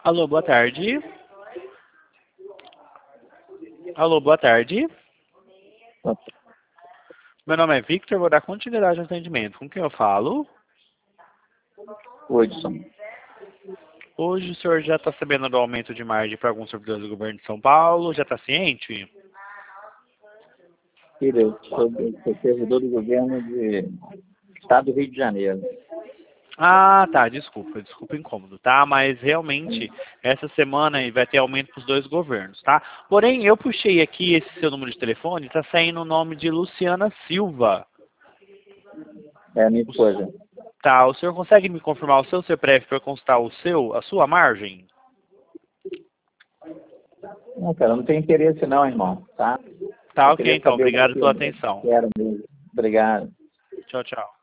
Alô, boa tarde. Alô, boa tarde. Meu nome é Victor, vou dar continuidade ao atendimento. Com quem eu falo? Hudson. Hoje o senhor já está sabendo do aumento de margem para alguns servidores do governo de São Paulo? Já está ciente? Filho, sou servidor do governo do Estado do Rio de Janeiro. Ah, tá, desculpa o incômodo, tá? Mas realmente, essa semana aí vai ter aumento para os dois governos, tá? Porém, eu puxei aqui esse seu número de telefone, tá saindo o nome de Luciana Silva. É a minha esposa. Tá, o senhor consegue me confirmar o seu CPF para constar a sua margem? Não, cara, não tem interesse não, irmão, tá? Tá, Eu ok, queria então. saber o que Obrigado que pela eu atenção. quero mesmo. Obrigado. Tchau, tchau.